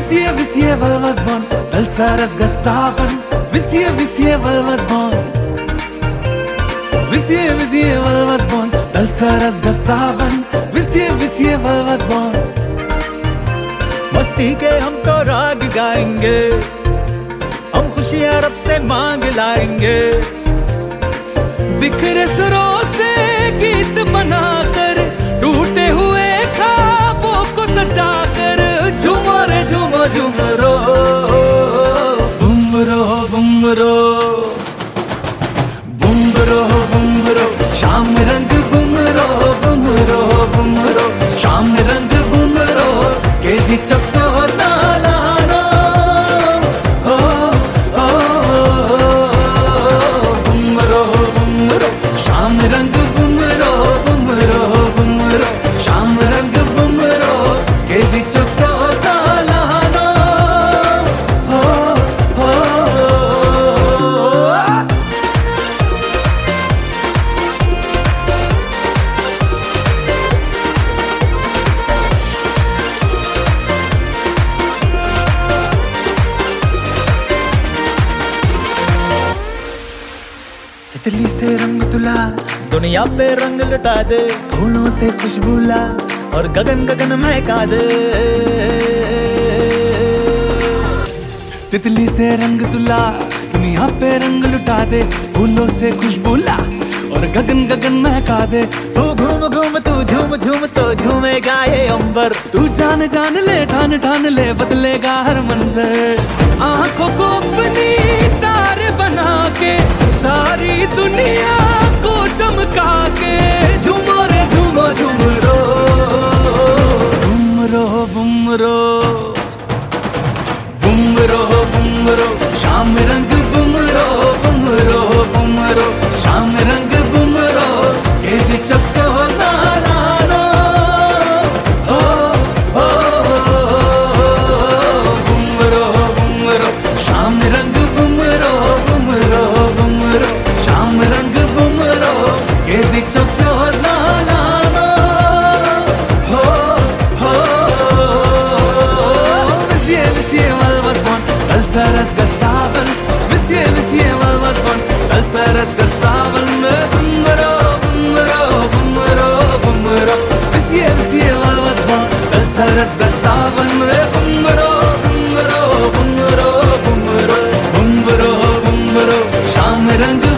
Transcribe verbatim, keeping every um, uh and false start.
Visier, visier, weil was bon, Belsaras gasavan. Visier, visier, weil was bon. Visier, visier, weil was bon, Belsaras gasavan. Visier, visier, weil was bon. मस्ती के हम तो राग गाएंगे, हम खुशियां रब से मांग लाएंगे। बिखरे सुरों से गीत बनाकर, टूटे हुए ख्वाबों को सजाकर, झूमो रे झूमो झूमरो, बुमरो बुमरो, बुमरो बुमरो, शाम रंग बुमरो बुमरो बुमरो, शाम रंग बुमरो, केजी चक्सो तालानो, हो हो बुमरो बुमरो, शाम रंग बुमरो बुमरो बुमरो, शाम रंग बुमरो, केजी चक्सो तालानो, हो हो। तितली से रंग तुला, दुनिया पे रंग लुटा दे, फूलों से खुशबू ला और गगन गगन महका दे। तितली से रंग तुला, दुनिया पे रंग लुटा दे, फूलों से खुशबू ला और गगन गगन महका दे। तू घूम घूम तू झूम झूम तो झूमेगा ये अंबर। तू जान जान ले, ठान ठान ले, बदलेगा हर मंजर। आंखों को अपनी तार बना के, सारी दुनिया को चमका के, झूमो रे झूमो झूमरो, बुमरो बुमरो, बुमरो बुमरो, शाम रंग बुमरो बुमरो बुमरो, शाम रंग बुमरो, केजी चक्सो तालानो, हो हो बुमरो बुमरो, शाम रंग बुमरो बुमरो बुमरो, शाम रंग बुमरो, केजी चक्सो तालानो, हो हो। Visier, visier, weil was bon, Belsaras gasavan. Visier, visier, weil was bon, Belsaras gasavan. Bumro, bumro, bumro, bumro. Visier, visier, weil was bon, Belsaras gasavan. Bumro, bumro, bumro, bumro, bumro, bumro, शाम रंग